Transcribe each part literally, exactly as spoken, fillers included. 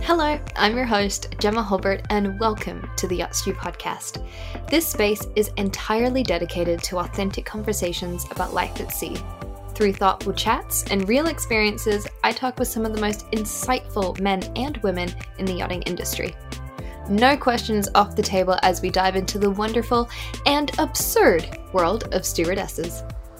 Hello, I'm your host, Gemma Hulbert, and welcome to the Yacht Stew podcast. This space is entirely dedicated to authentic conversations about life at sea. Through thoughtful chats and real experiences, I talk with some of the most insightful men and women in the yachting industry. No questions off the table as we dive into the wonderful and absurd world of stewardesses.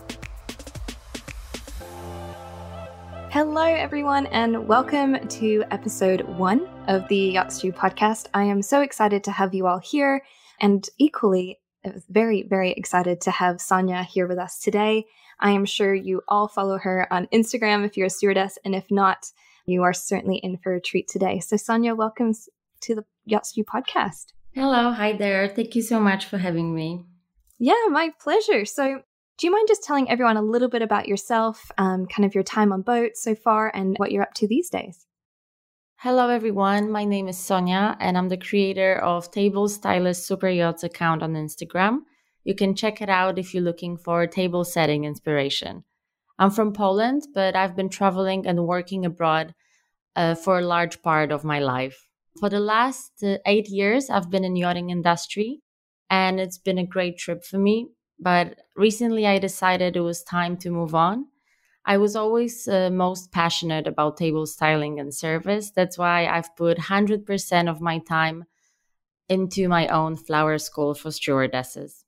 Hello, everyone, and welcome to episode one of the Yacht Stew podcast. I am so excited to have you all here, and equally very, very excited to have Sonia here with us today. I am sure you all follow her on Instagram if you're a stewardess, and if not, you are certainly in for a treat today. So, Sonia, welcome to the Yacht Stew podcast. Hello, hi there. Thank you so much for having me. Yeah, my pleasure. So, do you mind just telling everyone a little bit about yourself, um, kind of your time on boat so far, and what you're up to these days? Hello, everyone. My name is Sonia, and I'm the creator of Table Stylist Super Yachts account on Instagram. You can check it out if you're looking for table setting inspiration. I'm from Poland, but I've been traveling and working abroad uh, for a large part of my life. For the last uh, eight years, I've been in yachting industry, and it's been a great trip for me. But recently I decided it was time to move on. I was always uh, most passionate about table styling and service. That's why I've put one hundred percent of my time into my own flower school for stewardesses.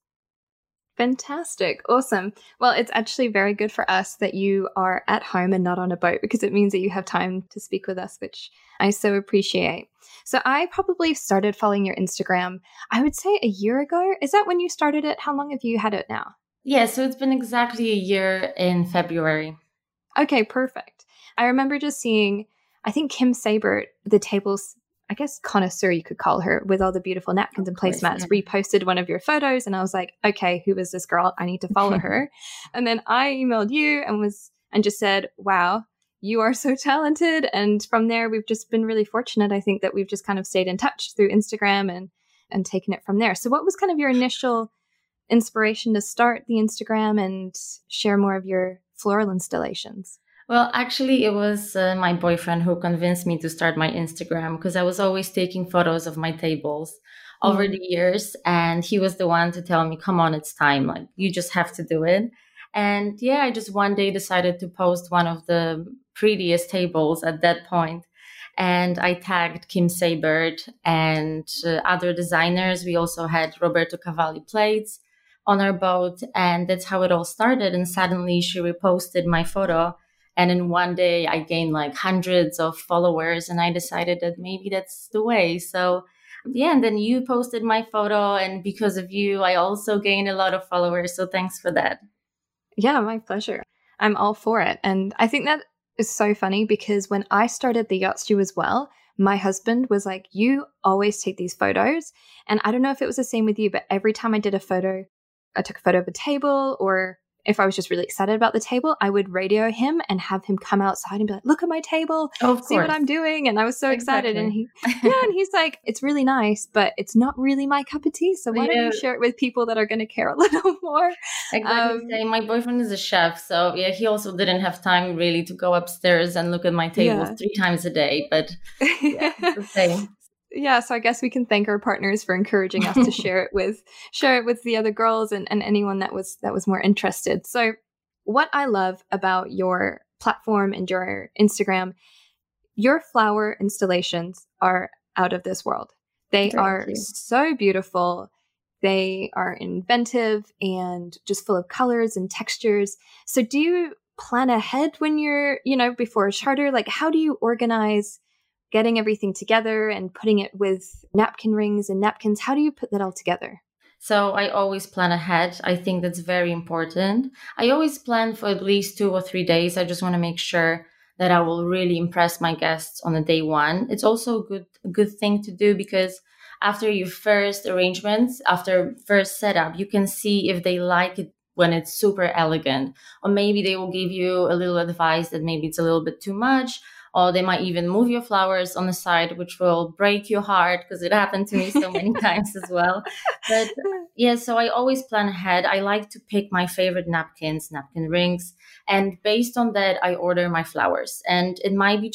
Fantastic. Awesome. Well, it's actually very good for us that you are at home and not on a boat, because it means that you have time to speak with us, which I so appreciate. So I probably started following your Instagram, I would say a year ago. Is that when you started it? How long have you had it now? Yeah, so it's been exactly a year in February. Okay, perfect. I remember just seeing, I think Kim Sabert, the tables, I guess connoisseur you could call her, with all the beautiful napkins and placemats, yeah. reposted one of your photos. And I was like, okay, who is this girl? I need to follow her. And then I emailed you and was and just said, wow, you are so talented. And from there, we've just been really fortunate. I think that we've just kind of stayed in touch through Instagram and, and taken it from there. So what was kind of your initial inspiration to start the Instagram and share more of your floral installations? Well, actually, it was uh, my boyfriend who convinced me to start my Instagram, because I was always taking photos of my tables over mm. the years. And he was the one to tell me, come on, it's time. Like, you just have to do it. And yeah, I just one day decided to post one of the prettiest tables at that point. And I tagged Kim Sabert and uh, other designers. We also had Roberto Cavalli plates on our boat. And that's how it all started. And suddenly she reposted my photo. And in one day, I gained like hundreds of followers, and I decided that maybe that's the way. So yeah, and then you posted my photo, and because of you, I also gained a lot of followers. So thanks for that. Yeah, my pleasure. I'm all for it. And I think that is so funny, because when I started the Yacht Stew as well, my husband was like, you always take these photos. And I don't know if it was the same with you, but every time I did a photo, I took a photo of a table, or if I was just really excited about the table, I would radio him and have him come outside and be like, look at my table, oh, see what I'm doing. And I was so exactly. excited. And he, yeah, and he's like, it's really nice, but it's not really my cup of tea. So why yeah. don't you share it with people that are going to care a little more? Exactly. Um, my boyfriend is a chef. So yeah, he also didn't have time really to go upstairs and look at my tables yeah. three times a day. But yeah, it's the same. Yeah, so I guess we can thank our partners for encouraging us to share it with share it with the other girls and, and anyone that was that was more interested. So what I love about your platform and your Instagram, your flower installations are out of this world. They thank are you. So beautiful. They are inventive and just full of colors and textures. So do you plan ahead when you're, you know, before a charter? Like, how do you organize getting everything together and putting it with napkin rings and napkins? How do you put that all together? So I always plan ahead. I think that's very important. I always plan for at least two or three days. I just want to make sure that I will really impress my guests on the day one. It's also a good, a good thing to do, because after your first arrangements, after first setup, you can see if they like it when it's super elegant, or maybe they will give you a little advice that maybe it's a little bit too much. Or they might even move your flowers on the side, which will break your heart, because it happened to me so many times as well. But yeah, so I always plan ahead. I like to pick my favorite napkins, napkin rings. And based on that, I order my flowers. And it might be just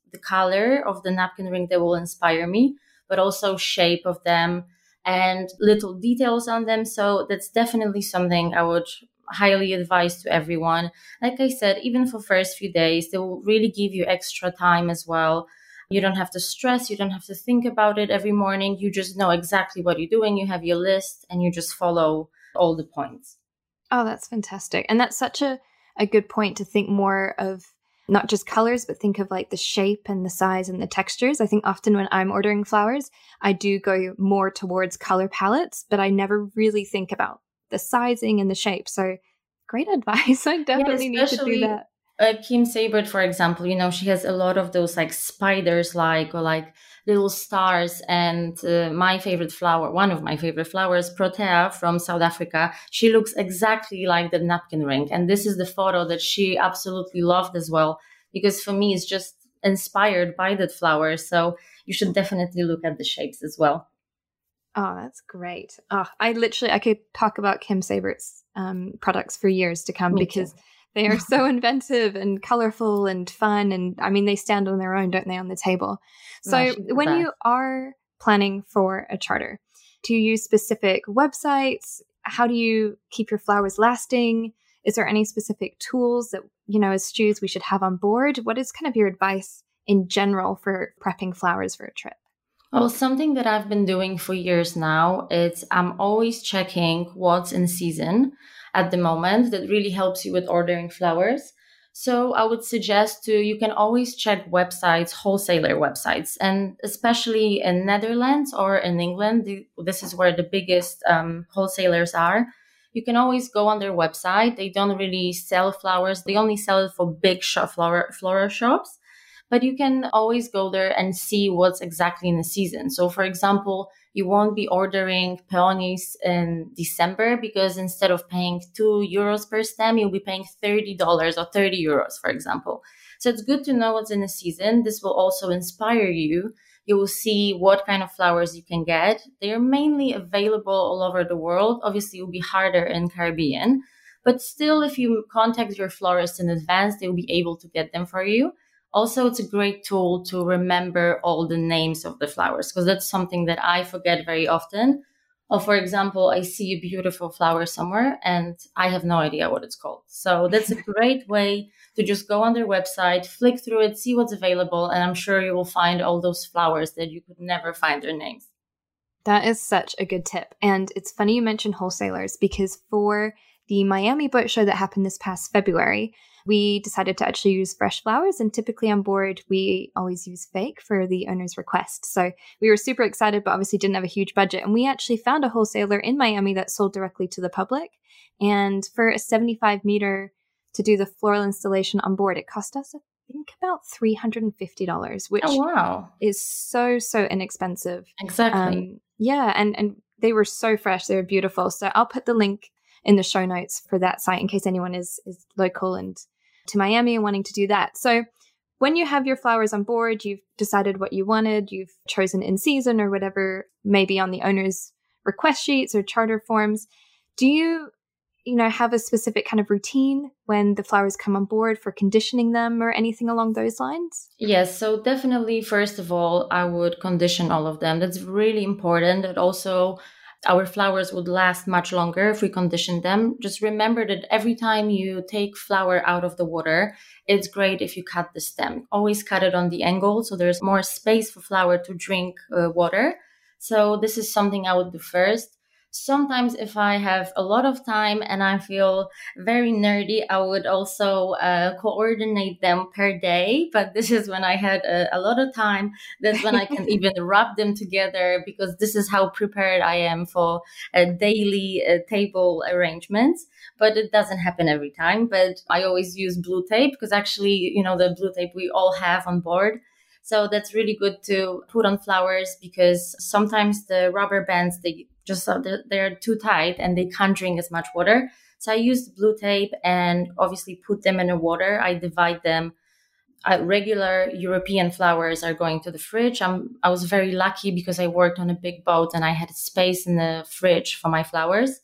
the color of the napkin ring that will inspire me, but also shape of them and little details on them. So that's definitely something I would highly advise to everyone. Like I said, even for first few days, they will really give you extra time as well. You don't have to stress. You don't have to think about it every morning. You just know exactly what you're doing. You have your list and you just follow all the points. Oh, that's fantastic. And that's such a, a good point to think more of not just colors, but think of like the shape and the size and the textures. I think often when I'm ordering flowers, I do go more towards color palettes, but I never really think about the sizing and the shape. So great advice. I definitely yeah, need to do that. Uh, Kim Seibert, for example, you know, she has a lot of those like spiders, like, or like little stars. And uh, my favorite flower, one of my favorite flowers, Protea from South Africa, she looks exactly like the napkin ring. And this is the photo that she absolutely loved as well, because for me, it's just inspired by that flower. So you should definitely look at the shapes as well. Oh, that's great. Oh, I literally, I could talk about Kim Seibert's um, products for years to come, Me because too. They are so inventive and colorful and fun. And I mean, they stand on their own, don't they, on the table? So No, when best. you are planning for a charter, do you use specific websites? How do you keep your flowers lasting? Is there any specific tools that, you know, as stews we should have on board? What is kind of your advice in general for prepping flowers for a trip? Well, something that I've been doing for years now is I'm always checking what's in season at the moment. That really helps you with ordering flowers. So I would suggest to, you can always check websites, wholesaler websites, and especially in Netherlands or in England, this is where the biggest um, wholesalers are. You can always go on their website. They don't really sell flowers. They only sell it for big shop flower, floral shops. But you can always go there and see what's exactly in the season. So, for example, you won't be ordering peonies in December because instead of paying two euros per stem, you'll be paying thirty dollars or thirty euros, for example. So it's good to know what's in the season. This will also inspire you. You will see what kind of flowers you can get. They are mainly available all over the world. Obviously, it will be harder in Caribbean. But still, if you contact your florist in advance, they will be able to get them for you. Also, it's a great tool to remember all the names of the flowers, because that's something that I forget very often. Or, for example, I see a beautiful flower somewhere and I have no idea what it's called. So that's a great way to just go on their website, flick through it, see what's available, and I'm sure you will find all those flowers that you could never find their names. That is such a good tip. And it's funny you mentioned wholesalers, because for the Miami Boat Show that happened this past February, we decided to actually use fresh flowers, and typically on board, we always use fake for the owner's request. So we were super excited, but obviously didn't have a huge budget. And we actually found a wholesaler in Miami that sold directly to the public. And for a seventy-five meter to do the floral installation on board, it cost us, I think, about three hundred fifty dollars, which oh, wow. is so, so inexpensive. Exactly. Um, yeah. And, and they were so fresh. They were beautiful. So I'll put the link in the show notes for that site in case anyone is is local and to Miami and wanting to do that. So when you have your flowers on board, you've decided what you wanted, you've chosen in season or whatever may be on the owner's request sheets or charter forms. Do you, you know, have a specific kind of routine when the flowers come on board for conditioning them or anything along those lines? Yes, so definitely, first of all, I would condition all of them. That's really important. And also, our flowers would last much longer if we condition them. Just remember that every time you take flower out of the water, it's great if you cut the stem. Always cut it on the angle so there's more space for flower to drink uh, water. So this is something I would do first. Sometimes if I have a lot of time and I feel very nerdy, I would also uh, coordinate them per day. But this is when I had a, a lot of time. That's when I can even rub them together, because this is how prepared I am for a daily uh, table arrangements. But it doesn't happen every time. But I always use blue tape, because actually, you know, the blue tape we all have on board. So that's really good to put on flowers, because sometimes the rubber bands, they just they're too tight and they can't drink as much water. So I use blue tape and obviously put them in the water. I divide them. Uh, regular European flowers are going to the fridge. I'm, I was very lucky because I worked on a big boat and I had space in the fridge for my flowers.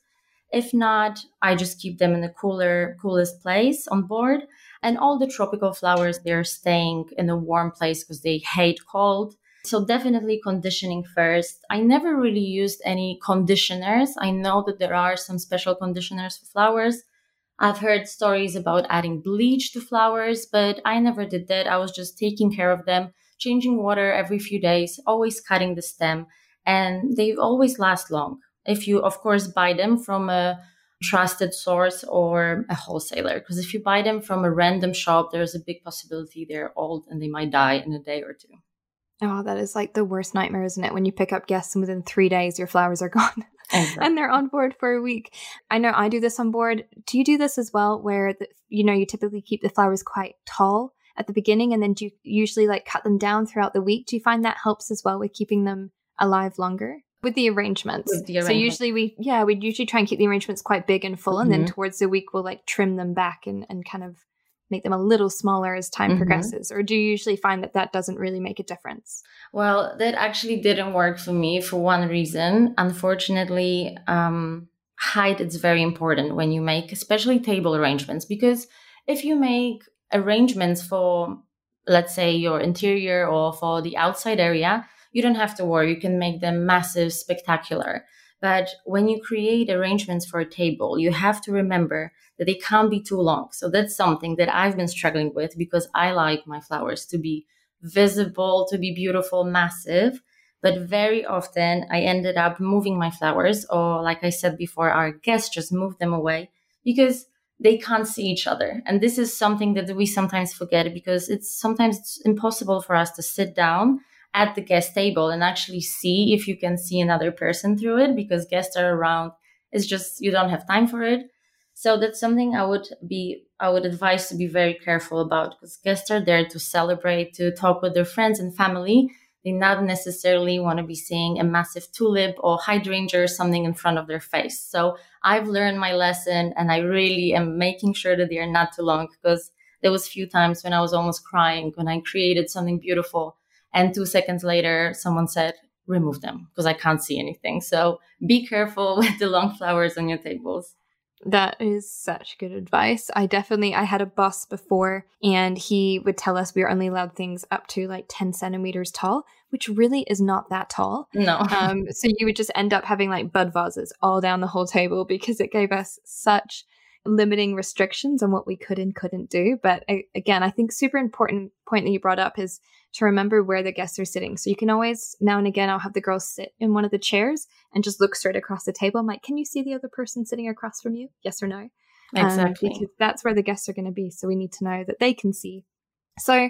If not, I just keep them in the cooler, coolest place on board. And all the tropical flowers, they're staying in a warm place because they hate cold. So definitely conditioning first. I never really used any conditioners. I know that there are some special conditioners for flowers. I've heard stories about adding bleach to flowers, but I never did that. I was just taking care of them, changing water every few days, always cutting the stem, and they always last long. If you, of course, buy them from a trusted source or a wholesaler, because if you buy them from a random shop, there's a big possibility they're old and they might die in a day or two. Oh, that is like the worst nightmare, isn't it? When you pick up guests and within three days, your flowers are gone. Exactly. And they're on board for a week. I know I do this on board. Do you do this as well, where the, you know you typically keep the flowers quite tall at the beginning, and then do you usually like cut them down throughout the week? Do you find that helps as well with keeping them alive longer with the arrangements? With the So usually we yeah we usually try and keep the arrangements quite big and full, and Mhm. then towards the week we'll like trim them back and and kind of make them a little smaller as time Mhm. progresses. Or do you usually find that that doesn't really make a difference? Well, that actually didn't work for me for one reason. Unfortunately, um, height is very important when you make, especially table arrangements, because if you make arrangements for, let's say, your interior or for the outside area, you don't have to worry. You can make them massive, spectacular. But when you create arrangements for a table, you have to remember that they can't be too long. So that's something that I've been struggling with because I like my flowers to be visible, to be beautiful, massive. But very often I ended up moving my flowers, or like I said before, our guests just moved them away because they can't see each other. And this is something that we sometimes forget because it's sometimes it's impossible for us to sit down at the guest table and actually see if you can see another person through it because guests are around. It's just, you don't have time for it. So that's something I would be, I would advise to be very careful about because guests are there to celebrate, to talk with their friends and family. They not necessarily want to be seeing a massive tulip or hydrangea or something in front of their face. So I've learned my lesson and I really am making sure that they are not too long because there was a few times when I was almost crying when I created something beautiful. And two seconds later, someone said, remove them because I can't see anything. So be careful with the long flowers on your tables. That is such good advice. I definitely, I had a boss before and he would tell us we were only allowed things up to like ten centimeters tall, which really is not that tall. No. Um, so you would just end up having like bud vases all down the whole table because it gave us such limiting restrictions on what we could and couldn't do. But I, again, I think super important point that you brought up is to remember where the guests are sitting. So you can always, now and again, I'll have the girls sit in one of the chairs and just look straight across the table. I'm like, can you see the other person sitting across from you? Yes or no? Exactly. Um, because that's where the guests are going to be. So we need to know that they can see. So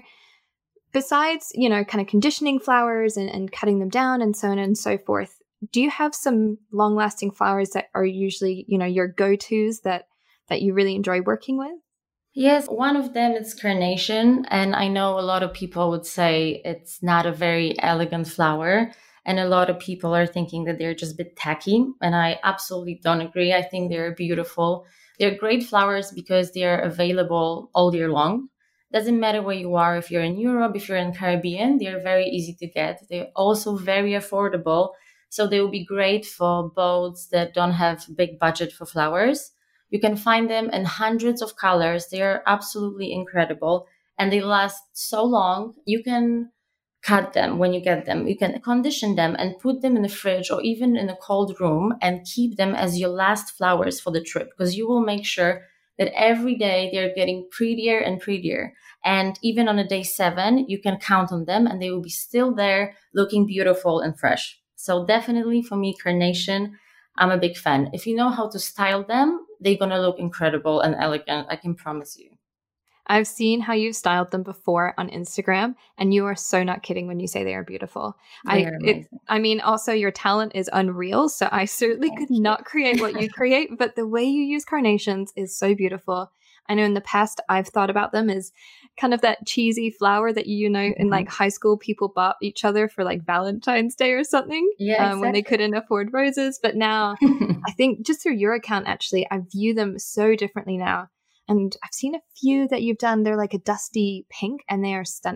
besides, you know, kind of conditioning flowers and, and cutting them down and so on and so forth, do you have some long lasting flowers that are usually, you know, your go-tos that that you really enjoy working with? Yes, one of them is carnation. And I know a lot of people would say it's not a very elegant flower. And a lot of people are thinking that they're just a bit tacky. And I absolutely don't agree. I think they're beautiful. They're great flowers because they're available all year long. Doesn't matter where you are. If you're in Europe, if you're in Caribbean, they're very easy to get. They're also very affordable. So they will be great for boats that don't have big budget for flowers. You can find them in hundreds of colors. They are absolutely incredible and they last so long. You can cut them when you get them. You can condition them and put them in the fridge or even in a cold room and keep them as your last flowers for the trip because you will make sure that every day they're getting prettier and prettier. And even on a day seven, you can count on them and they will be still there looking beautiful and fresh. So definitely for me, carnation, I'm a big fan. If you know how to style them, they're going to look incredible and elegant. I can promise you. I've seen how you've styled them before on Instagram, and you are so not kidding when you say they are beautiful. They I, are amazing. it, I mean, also your talent is unreal, so I certainly Thank could you. not create what you create, but the way you use carnations is so beautiful. I know in the past I've thought about them as kind of that cheesy flower that, you know, in like high school people bought each other for like Valentine's Day or something Yeah, um, when they exactly. couldn't afford roses. But now I think just through your account, actually, I view them so differently now. And I've seen a few that you've done. They're like a dusty pink and they are stunning.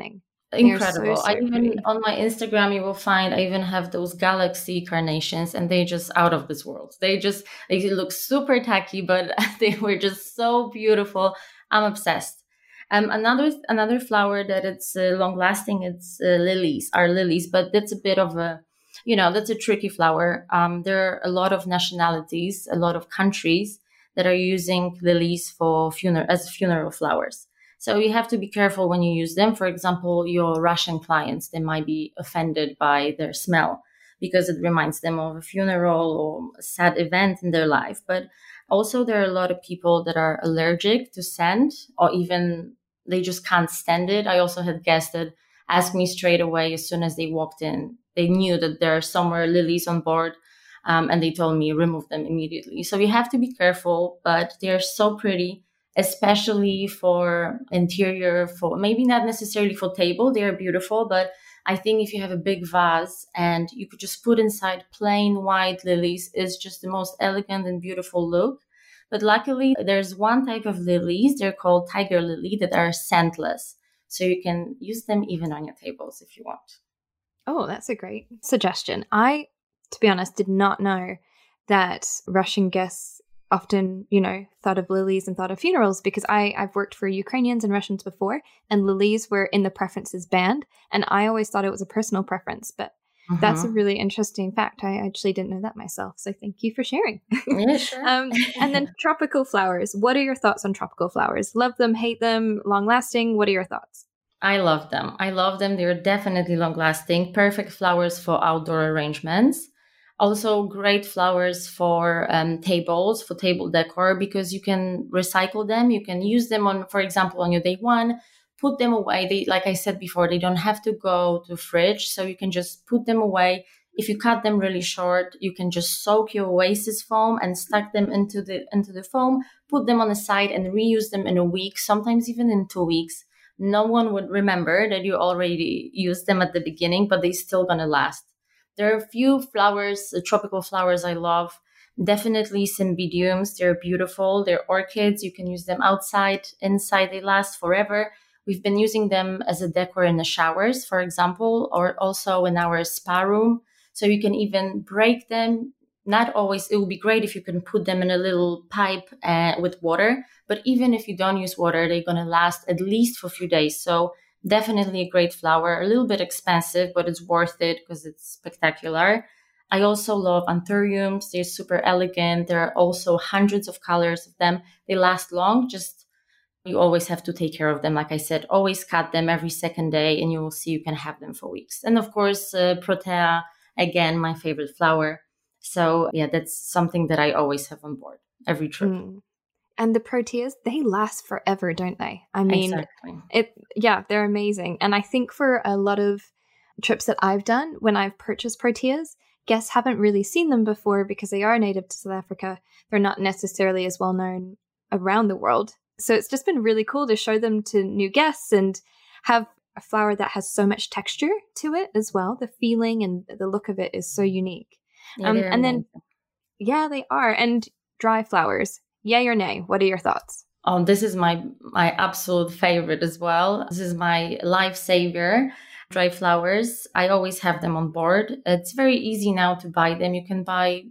Incredible. so, I so even pretty. on my Instagram, you will find I even have those galaxy carnations, and they just out of this world. They just they look super tacky, but they were just so beautiful. I'm obsessed. Um, another another flower that it's uh, long lasting. It's uh, lilies, are lilies, but that's a bit of a, you know, that's a tricky flower. Um, there are a lot of nationalities, a lot of countries that are using lilies for funeral as funeral flowers. So you have to be careful when you use them. For example, your Russian clients, they might be offended by their smell because it reminds them of a funeral or a sad event in their life. But also there are a lot of people that are allergic to scent, or even they just can't stand it. I also had guests that asked me straight away as soon as they walked in. They knew that there are somewhere lilies on board. Um, and they told me remove them immediately. So you have to be careful, but they're so pretty, especially for interior, for maybe not necessarily for table. They are beautiful, but I think if you have a big vase and you could just put inside plain white lilies, is just the most elegant and beautiful look. But luckily, there's one type of lilies, they're called tiger lily, that are scentless. So you can use them even on your tables if you want. Oh, that's a great suggestion. I, to be honest, did not know that Russian guests often, you know, thought of lilies and thought of funerals, because I, I've worked for Ukrainians and Russians before, and lilies were in the preferences band. And I always thought it was a personal preference, but mm-hmm. that's a really interesting fact. I actually didn't know that myself. So thank you for sharing. Yeah, sure. um, and then tropical flowers. What are your thoughts on tropical flowers? Love them, hate them, long lasting? What are your thoughts? I love them. I love them. They're definitely long lasting, perfect flowers for outdoor arrangements. Also great flowers for um, tables, for table decor, because you can recycle them. You can use them on, for example, on your day one, put them away. They, like I said before, they don't have to go to fridge. So you can just put them away. If you cut them really short, you can just soak your Oasis foam and stuck them into the, into the foam, put them on the side and reuse them in a week, sometimes even in two weeks. No one would remember that you already used them at the beginning, but they're still going to last. There are a few flowers, uh, tropical flowers I love. Definitely cymbidiums. They're beautiful. They're orchids. You can use them outside, inside. They last forever. We've been using them as a decor in the showers, for example, or also in our spa room. So you can even break them. Not always. It would be great if you can put them in a little pipe uh, with water. But even if you don't use water, they're going to last at least for a few days. So definitely a great flower, a little bit expensive, but it's worth it because it's spectacular. I also love anthuriums. They're super elegant. There are also hundreds of colors of them. They last long. Just you always have to take care of them. Like I said, always cut them every second day and you will see you can have them for weeks. And of course, uh, Protea, again, my favorite flower. So yeah, that's something that I always have on board every trip. Mm. And the Proteas, they last forever, don't they? I mean, exactly. it. Yeah, they're amazing. And I think for a lot of trips that I've done, when I've purchased Proteas, guests haven't really seen them before because they are native to South Africa. They're not necessarily as well known around the world. So it's just been really cool to show them to new guests and have a flower that has so much texture to it as well. The feeling and the look of it is so unique. Yeah, um, and then, yeah, they are. And dry flowers. Yay or nay? What are your thoughts? Oh, this is my my absolute favorite as well. This is my lifesaver. Dry flowers. I always have them on board. It's very easy now to buy them. You can buy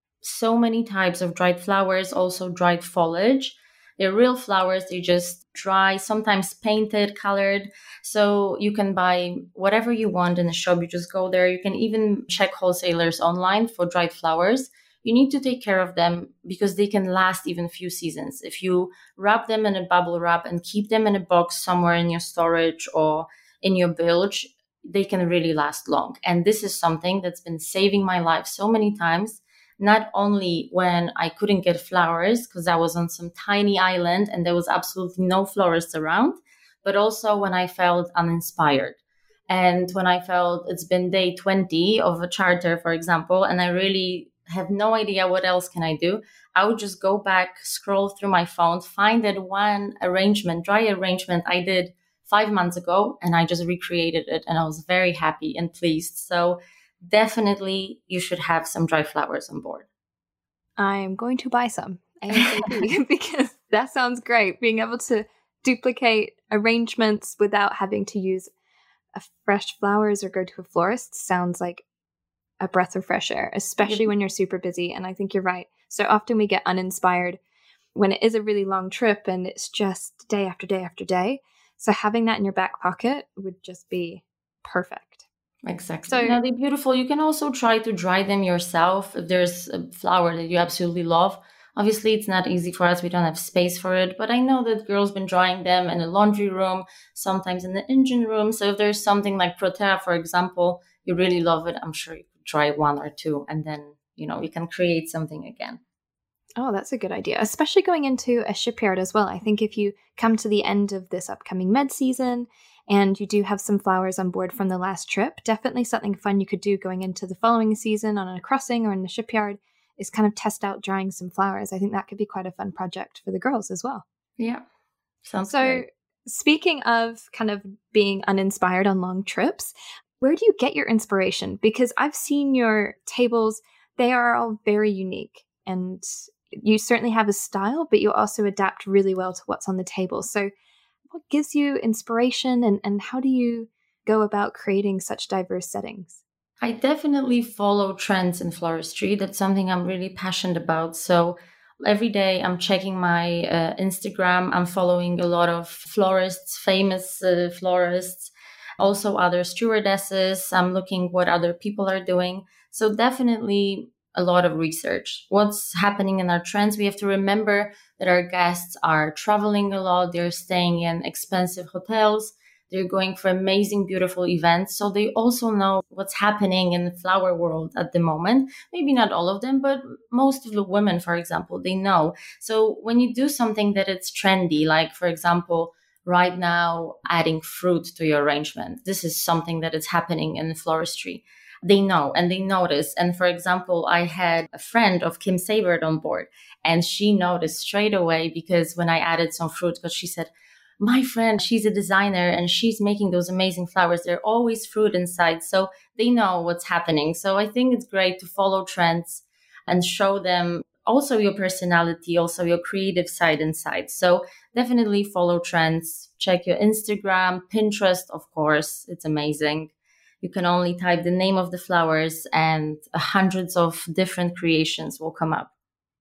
so many types of dried flowers, also dried foliage. They're real flowers. They just dry, sometimes painted, colored. So you can buy whatever you want in the shop. You just go there. You can even check wholesalers online for dried flowers. You need to take care of them because they can last even a few seasons. If you wrap them in a bubble wrap and keep them in a box somewhere in your storage or in your bilge, they can really last long. And this is something that's been saving my life so many times, not only when I couldn't get flowers because I was on some tiny island and there was absolutely no florists around, but also when I felt uninspired. And when I felt it's been day twenty of a charter, for example, and I really have no idea what else can I do, I would just go back, scroll through my phone, find that one arrangement, dry arrangement I did five months ago, and I just recreated it. And I was very happy and pleased. So definitely you should have some dry flowers on board. I am going to buy some ASAP because that sounds great. Being able to duplicate arrangements without having to use a fresh flowers or go to a florist sounds like a breath of fresh air, especially when you're super busy. And I think you're right. So often we get uninspired when it is a really long trip and it's just day after day after day. So having that in your back pocket would just be perfect. Exactly. So now they're beautiful. You can also try to dry them yourself if there's a flower that you absolutely love. Obviously, it's not easy for us. We don't have space for it. But I know that girls been drying them in the laundry room, sometimes in the engine room. So if there's something like Protea, for example, you really love it, I'm sure you could try one or two. And then, you know, you can create something again. Oh, that's a good idea, especially going into a shipyard as well. I think if you come to the end of this upcoming med season and you do have some flowers on board from the last trip, definitely something fun you could do going into the following season on a crossing or in the shipyard is kind of test out drying some flowers. I think that could be quite a fun project for the girls as well. Yeah, sounds so great. Speaking of kind of being uninspired on long trips, where do you get your inspiration? Because I've seen your tables, they are all very unique and you certainly have a style, but you also adapt really well to what's on the table. So what gives you inspiration and, and how do you go about creating such diverse settings? I definitely follow trends in floristry. That's something I'm really passionate about. So every day I'm checking my uh, Instagram. I'm following a lot of florists, famous uh, florists, also other stewardesses. I'm looking what other people are doing. So definitely a lot of research. What's happening in our trends? We have to remember that our guests are traveling a lot. They're staying in expensive hotels. They're going for amazing, beautiful events. So they also know what's happening in the flower world at the moment. Maybe not all of them, but most of the women, for example, they know. So when you do something that it's trendy, like, for example, right now, adding fruit to your arrangement, this is something that is happening in floristry. They know and they notice. And for example, I had a friend of Kim Sabert on board and she noticed straight away because when I added some fruit, because she said, my friend, she's a designer and she's making those amazing flowers. There are always fruit inside. So they know what's happening. So I think it's great to follow trends and show them also your personality, also your creative side inside. So definitely follow trends. Check your Instagram, Pinterest, of course. It's amazing. You can only type the name of the flowers and hundreds of different creations will come up.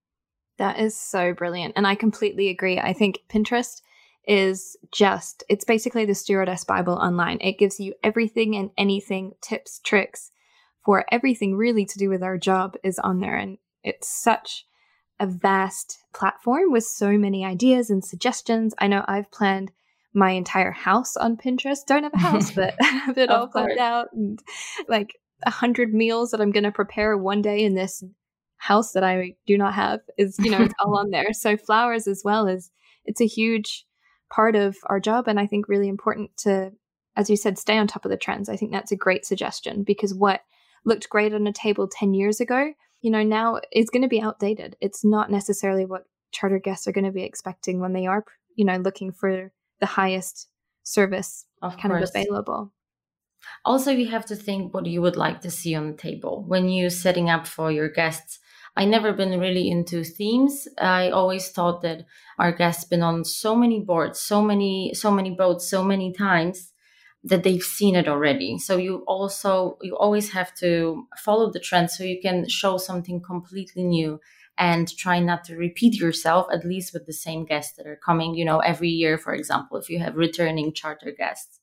That is so brilliant. And I completely agree. I think Pinterest is just, it's basically the Stewardess Bible online. It gives you everything and anything, tips, tricks for everything really to do with our job is on there. And it's such a vast platform with so many ideas and suggestions. I know I've planned my entire house on Pinterest. Don't have a house, but have it all planned out and like a hundred meals that I'm going to prepare one day in this house that I do not have is, you know, it's all on there. So flowers as well is, it's a huge part of our job. And I think really important to, as you said, stay on top of the trends. I think that's a great suggestion because what looked great on a table ten years ago, you know, now is going to be outdated. It's not necessarily what charter guests are going to be expecting when they are, you know, looking for the highest service of kind course. of available. Also, you have to think what you would like to see on the table when you're setting up for your guests. I never been really into themes. I always thought that our guests been on so many boards, so many, so many boats, so many times that they've seen it already. So you also, you always have to follow the trend so you can show something completely new and try not to repeat yourself, at least with the same guests that are coming, you know, every year, for example, if you have returning charter guests.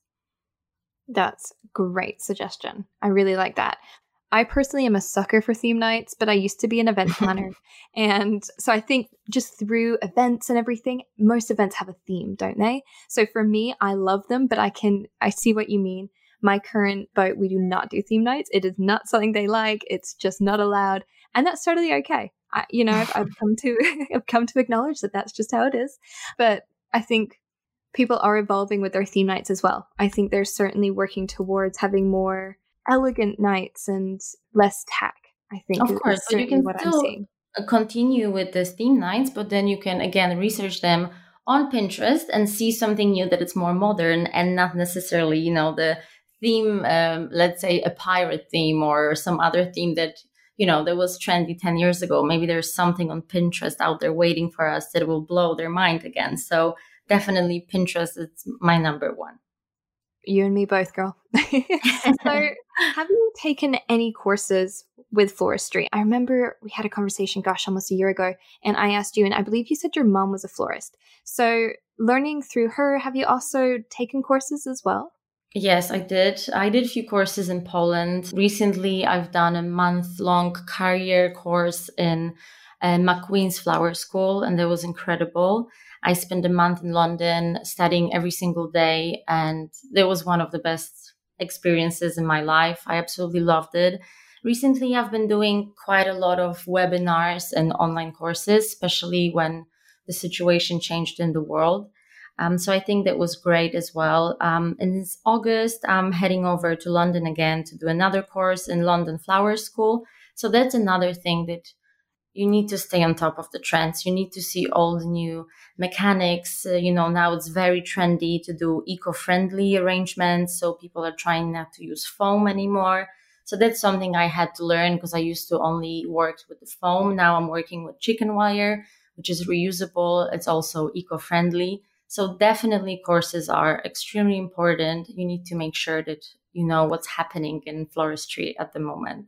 That's great suggestion. I really like that. I personally am a sucker for theme nights, but I used to be an event planner. And so I think just through events and everything, most events have a theme, don't they? So for me, I love them, but I can, I see what you mean. My current boat, we do not do theme nights. It is not something they like. It's just not allowed. And that's totally okay. I, you know, I've, I've come to, I've come to acknowledge that that's just how it is. But I think people are evolving with their theme nights as well. I think they're certainly working towards having more elegant nights and less tack, I think. Of course, but you can what still I'm seeing. continue with the theme nights, but then you can again research them on Pinterest and see something new that it's more modern and not necessarily, you know, the theme, um, let's say a pirate theme or some other theme that, you know, that was trendy ten years ago. Maybe there's something on Pinterest out there waiting for us that will blow their mind again. So definitely Pinterest is my number one. You and me both, girl. So, have you taken any courses with floristry? I remember we had a conversation, gosh, almost a year ago, and I asked you, and I believe you said your mom was a florist. So, learning through her, have you also taken courses as well? Yes, I did. I did a few courses in Poland. Recently, I've done a month-long career course in uh, McQueen's Flower School, and that was incredible. I spent a month in London studying every single day, and that was one of the best experiences in my life. I absolutely loved it. Recently, I've been doing quite a lot of webinars and online courses, especially when the situation changed in the world. Um, so I think that was great as well. Um, in August, I'm heading over to London again to do another course in London Flower School. So that's another thing that you need to stay on top of the trends. You need to see all the new mechanics. Uh, you know, now it's very trendy to do eco-friendly arrangements. So people are trying not to use foam anymore. So that's something I had to learn because I used to only work with the foam. Now I'm working with chicken wire, which is reusable. It's also eco-friendly. So definitely courses are extremely important. You need to make sure that you know what's happening in floristry at the moment.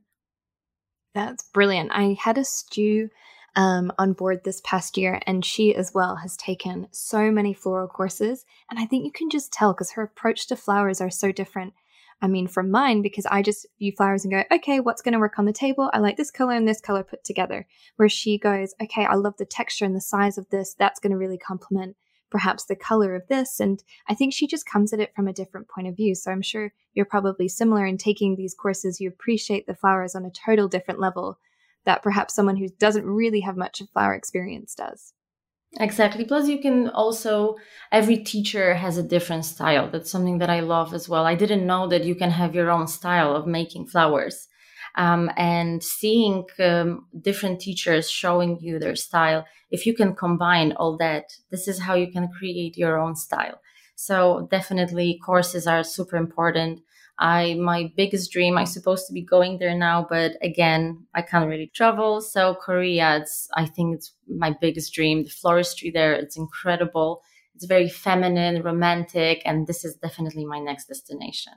That's brilliant. I had a stew um, on board this past year, and she as well has taken so many floral courses. And I think you can just tell because her approach to flowers are so different. I mean, from mine, because I just view flowers and go, okay, what's going to work on the table? I like this color and this color put together. Where she goes, okay, I love the texture and the size of this. That's going to really complement perhaps the color of this. And I think she just comes at it from a different point of view. So I'm sure you're probably similar in taking these courses. You appreciate the flowers on a total different level that perhaps someone who doesn't really have much of flower experience does. Exactly. Plus, you can also, every teacher has a different style. That's something that I love as well. I didn't know that you can have your own style of making flowers. Um, and seeing um, different teachers showing you their style, if you can combine all that, this is how you can create your own style. So definitely courses are super important. I, my biggest dream, I'm supposed to be going there now, but again, I can't really travel. So Korea, it's, I think it's my biggest dream. The floristry there, it's incredible. It's very feminine, romantic, and this is definitely my next destination.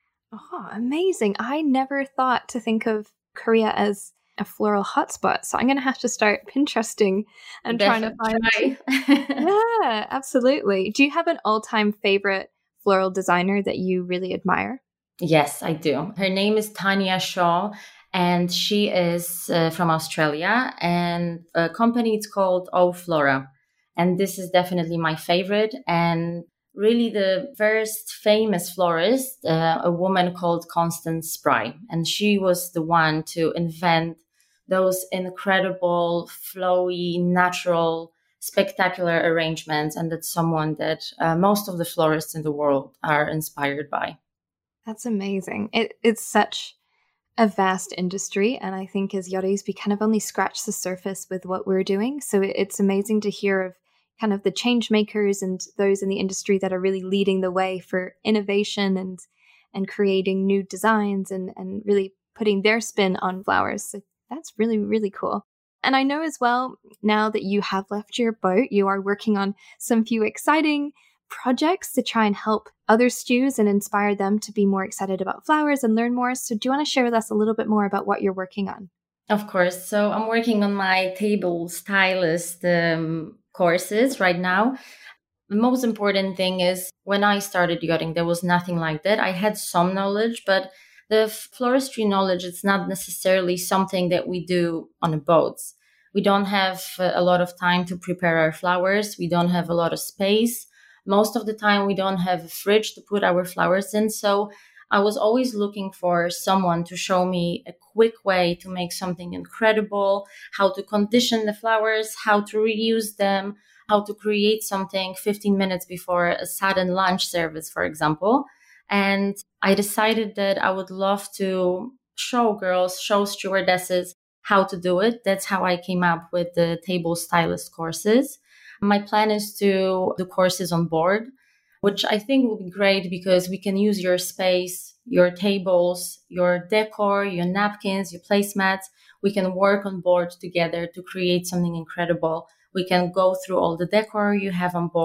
Oh, amazing. I never thought to think of Korea as a floral hotspot. So I'm going to have to start Pinteresting and Definitely trying to find. Yeah, absolutely. Do you have an all-time favorite floral designer that you really admire? Yes, I do. Her name is Tanya Shaw, and she is uh, from Australia, and a company it's called O Flora. And this is definitely my favorite. And really the first famous florist, uh, a woman called Constance Spry. And she was the one to invent those incredible, flowy, natural, spectacular arrangements. And that's someone that uh, most of the florists in the world are inspired by. That's amazing. It, it's such a vast industry. And I think as Yori's, we kind of only scratch the surface with what we're doing. So it, it's amazing to hear of kind of the change makers and those in the industry that are really leading the way for innovation and and creating new designs and, and really putting their spin on flowers. So that's really, really cool. And I know as well, now that you have left your boat, you are working on some few exciting projects to try and help other stews and inspire them to be more excited about flowers and learn more. So do you want to share with us a little bit more about what you're working on? Of course. So I'm working on my table stylist um, courses right now. The most important thing is when I started yachting, there was nothing like that. I had some knowledge, but the floristry knowledge, it's not necessarily something that we do on the boats. We don't have a lot of time to prepare our flowers. We don't have a lot of space. Most of the time, we don't have a fridge to put our flowers in. So I was always looking for someone to show me a quick way to make something incredible, how to condition the flowers, how to reuse them, how to create something fifteen minutes before a sudden lunch service, for example. And I decided that I would love to show girls, show stewardesses how to do it. That's how I came up with the table stylist courses. My plan is to do courses on board, which I think will be great because we can use your space, your tables, your decor, your napkins, your placemats. We can work on board together to create something incredible. We can go through all the decor you have on board.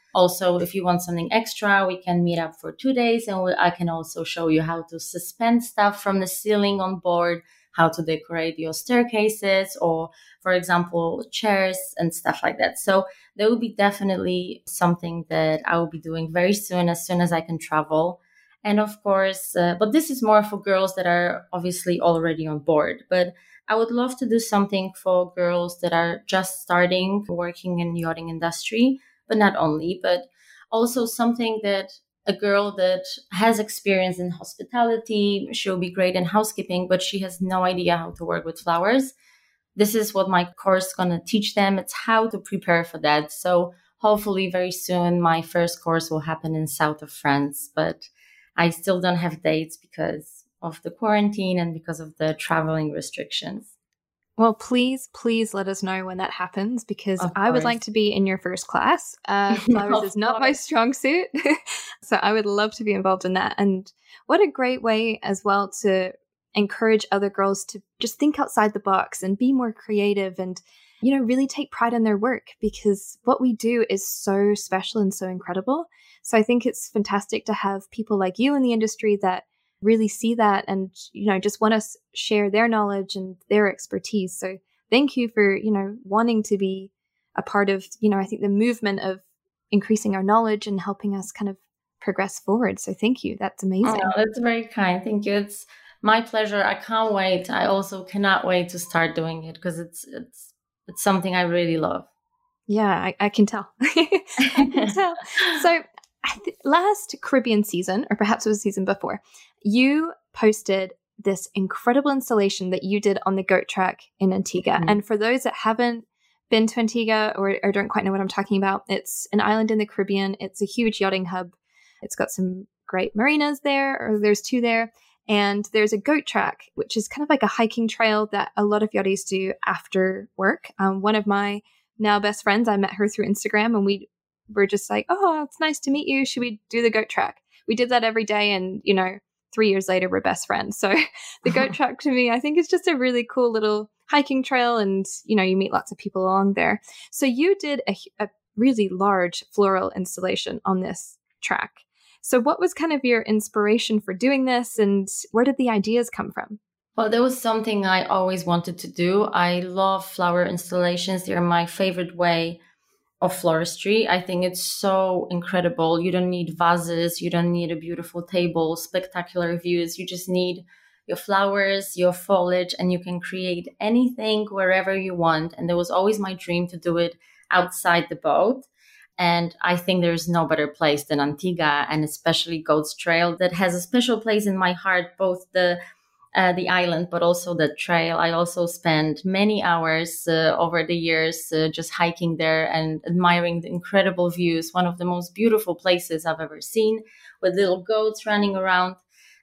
Also, if you want something extra, we can meet up for two days and we, I can also show you how to suspend stuff from the ceiling on board, how to decorate your staircases or, for example, chairs and stuff like that. So there will be definitely something that I will be doing very soon, as soon as I can travel. And of course, uh, but this is more for girls that are obviously already on board. But I would love to do something for girls that are just starting working in yachting industry, but not only, but also something that a girl that has experience in hospitality, she'll be great in housekeeping, but she has no idea how to work with flowers. This is what my course is going to teach them. It's how to prepare for that. So hopefully very soon, my first course will happen in south of France, but I still don't have dates because of the quarantine and because of the traveling restrictions. Well, please, please let us know when that happens, because Of I would course. like to be in your first class. Uh, flowers Of is not my course. strong suit. So I would love to be involved in that. And what a great way as well to encourage other girls to just think outside the box and be more creative and, you know, really take pride in their work, because what we do is so special and so incredible. So I think it's fantastic to have people like you in the industry that really see that and, you know, just want to share their knowledge and their expertise. So thank you for, you know, wanting to be a part of, you know, I think the movement of increasing our knowledge and helping us kind of progress forward. So thank you. That's amazing. Oh, that's very kind. Thank you. It's my pleasure. I can't wait. I also cannot wait to start doing it because it's it's it's something I really love. Yeah, I, I can tell. I can tell. So I th- last Caribbean season, or perhaps it was the season before, you posted this incredible installation that you did on the goat track in Antigua. Mhm. And for those that haven't been to Antigua or, or don't quite know what I'm talking about, it's an island in the Caribbean. It's a huge yachting hub. It's got some great marinas there, or there's two there. And there's a goat track, which is kind of like a hiking trail that a lot of yachties do after work. Um, one of my now best friends, I met her through Instagram, and we were just like, oh, it's nice to meet you. Should we do the goat track? We did that every day. And, you know, three years later, we're best friends. So the goat track to me, I think is just a really cool little hiking trail. And, you know, you meet lots of people along there. So you did a, a really large floral installation on this track. So what was kind of your inspiration for doing this, and where did the ideas come from? Well, there was something I always wanted to do. I love flower installations. They're my favorite way of floristry. I think it's so incredible. You don't need vases. You don't need a beautiful table, spectacular views. You just need your flowers, your foliage, and you can create anything wherever you want. And that was always my dream to do it outside the boat. And I think there's no better place than Antigua, and especially Goat's Trail, that has a special place in my heart, both the uh, the island, but also the trail. I also spent many hours uh, over the years uh, just hiking there and admiring the incredible views, one of the most beautiful places I've ever seen, with little goats running around.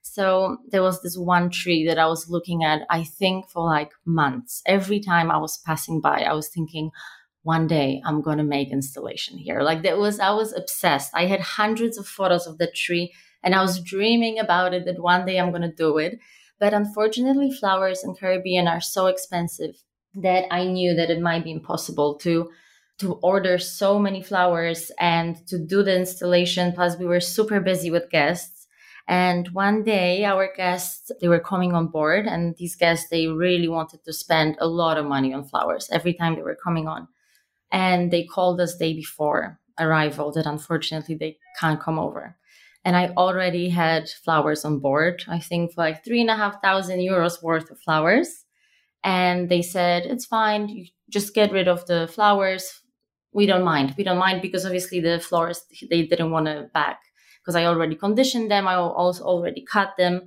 So there was this one tree that I was looking at, I think, for like months. Every time I was passing by, I was thinking, one day I'm going to make installation here. Like that was, I was obsessed. I had hundreds of photos of the tree and I was dreaming about it, that one day I'm going to do it. But unfortunately, flowers in Caribbean are so expensive that I knew that it might be impossible to, to order so many flowers and to do the installation. Plus we were super busy with guests. And one day our guests, they were coming on board, and these guests, they really wanted to spend a lot of money on flowers every time they were coming on. And they called us day before arrival that unfortunately they can't come over. And I already had flowers on board, I think for like three and a half thousand euros worth of flowers. And they said, it's fine, you just get rid of the flowers. We don't mind. We don't mind because obviously the florists, they didn't want to back because I already conditioned them. I also already cut them.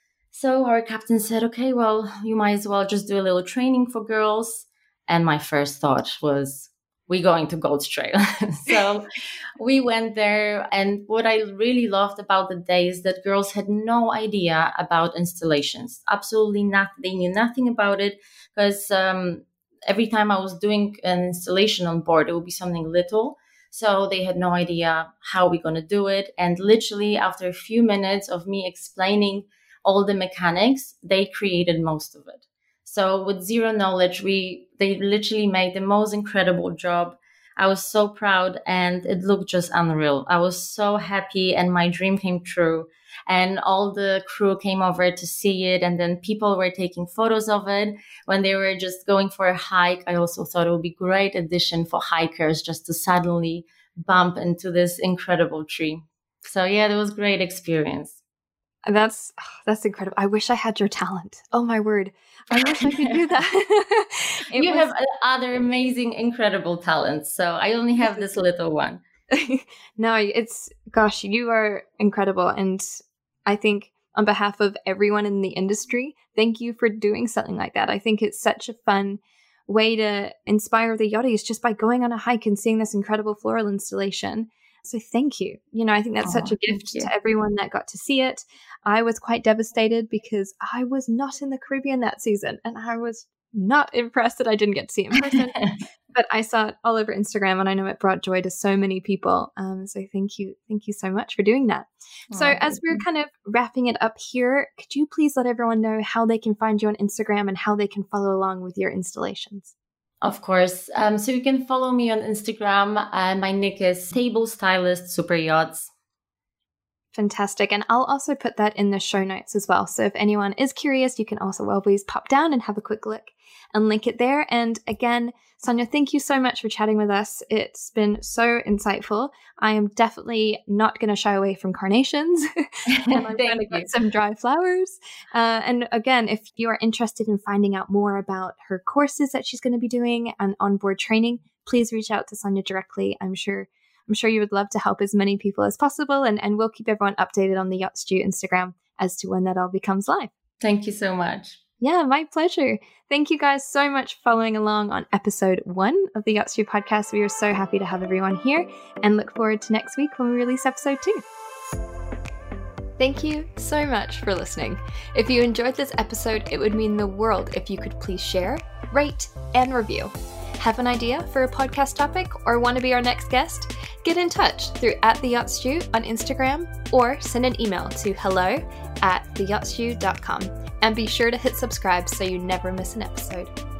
So our captain said, okay, well, you might as well just do a little training for girls. And my first thought was, we're going to Goat's Trail. So we went there. And what I really loved about the day is that girls had no idea about installations. Absolutely nothing. They knew nothing about it because um, every time I was doing an installation on board, it would be something little. So they had no idea how we're going to do it. And literally after a few minutes of me explaining all the mechanics, they created most of it. So with zero knowledge, we they literally made the most incredible job. I was so proud and it looked just unreal. I was so happy and my dream came true. And all the crew came over to see it. And then people were taking photos of it when they were just going for a hike. I also thought it would be a great addition for hikers just to suddenly bump into this incredible tree. So yeah, it was a great experience. That's oh, that's incredible. I wish I had your talent. Oh my word. I wish I could do that. You was... have other amazing, incredible talents. So I only have this little one. No, it's, gosh, you are incredible. And I think on behalf of everyone in the industry, thank you for doing something like that. I think it's such a fun way to inspire the yachties just by going on a hike and seeing this incredible floral installation. So thank you. You know, I think that's oh, such a gift to everyone that got to see it. I was quite devastated because I was not in the Caribbean that season and I was not impressed that I didn't get to see it in person. But I saw it all over Instagram and I know it brought joy to so many people. Um, so thank you. Thank you so much for doing that. Oh, so as we're kind of wrapping it up here, could you please let everyone know how they can find you on Instagram and how they can follow along with your installations? Of course. Um, so you can follow me on Instagram. Uh, my nick is Table Stylist Super Yachts. Fantastic. And I'll also put that in the show notes as well. So if anyone is curious, you can also always pop down and have a quick look and link it there. And again, Sonia, thank you so much for chatting with us. It's been so insightful. I am definitely not going to shy away from carnations. And I'm going to get some dry flowers. Uh, and again, if you are interested in finding out more about her courses that she's going to be doing and onboard training, please reach out to Sonia directly. I'm sure I'm sure you would love to help as many people as possible. And, and we'll keep everyone updated on the Yacht Stew Instagram as to when that all becomes live. Thank you so much. Yeah, my pleasure. Thank you guys so much for following along on episode one of the Yacht Stew podcast. We are so happy to have everyone here and look forward to next week when we release episode two. Thank you so much for listening. If you enjoyed this episode, it would mean the world if you could please share, rate, and review. Have an idea for a podcast topic or want to be our next guest? Get in touch through at the Yacht Stew on Instagram or send an email to hello at the yacht stew dot com. And be sure to hit subscribe so you never miss an episode.